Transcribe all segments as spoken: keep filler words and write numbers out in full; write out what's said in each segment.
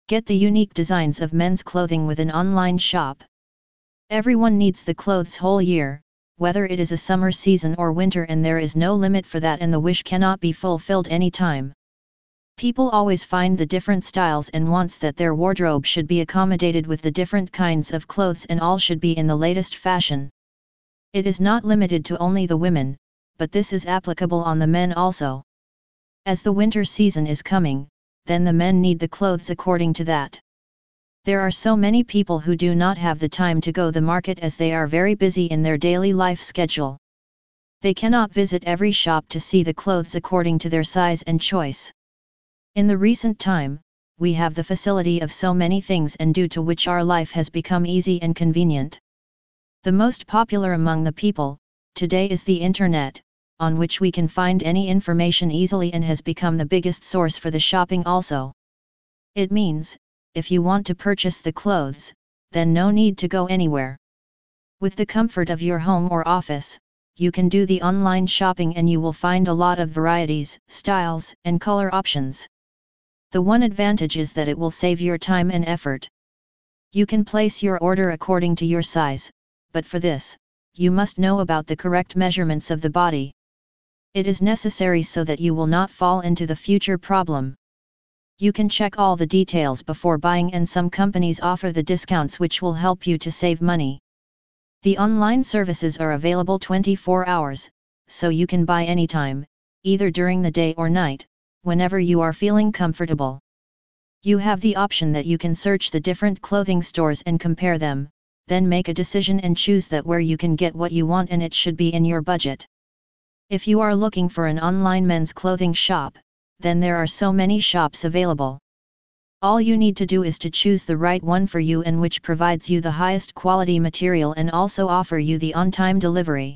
Get the unique designs of men's clothing with an online shop. Everyone needs the clothes whole year, whether it is a summer season or winter, and there is no limit for that, and the wish cannot be fulfilled any time. People always find the different styles and wants that their wardrobe should be accommodated with the different kinds of clothes, and all should be in the latest fashion. It is not limited to only the women, but this is applicable on the men also. As the winter season is coming, then the men need the clothes according to that. There are so many people who do not have the time to go to the market as they are very busy in their daily life schedule. They cannot visit every shop to see the clothes according to their size and choice. In the recent time, we have the facility of so many things, and due to which our life has become easy and convenient. The most popular among the people today is the internet, on which we can find any information easily, and has become the biggest source for the shopping also. It means, if you want to purchase the clothes, then no need to go anywhere. With the comfort of your home or office, you can do the online shopping, and you will find a lot of varieties, styles, and color options. The one advantage is that it will save your time and effort. You can place your order according to your size, but for this, you must know about the correct measurements of the body. It is necessary so that you will not fall into the future problem. You can check all the details before buying, and some companies offer the discounts which will help you to save money. The online services are available twenty-four hours, so you can buy anytime, either during the day or night, whenever you are feeling comfortable. You have the option that you can search the different clothing stores and compare them, then make a decision and choose that where you can get what you want, and it should be in your budget. If you are looking for an online men's clothing shop, then there are so many shops available. All you need to do is to choose the right one for you, and which provides you the highest quality material and also offer you the on-time delivery.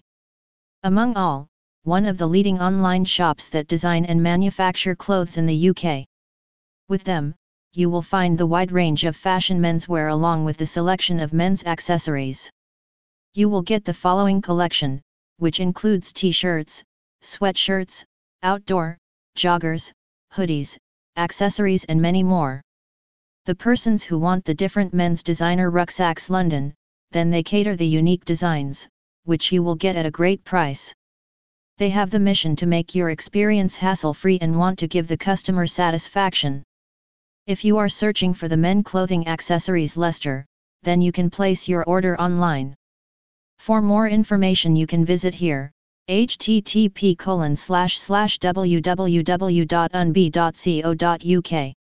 Among all, one of the leading online shops that design and manufacture clothes in the U K. With them, you will find the wide range of fashion menswear along with the selection of men's accessories. You will get the following collection, which includes t-shirts, sweatshirts, outdoor, joggers, hoodies, accessories, and many more. The persons who want the different men's designer rucksacks London, then they cater the unique designs, which you will get at a great price. They have the mission to make your experience hassle-free and want to give the customer satisfaction. If you are searching for the men clothing accessories Leicester, then you can place your order online. For more information you can visit here, h t t p colon slash slash w w w dot u n b dot co dot u k.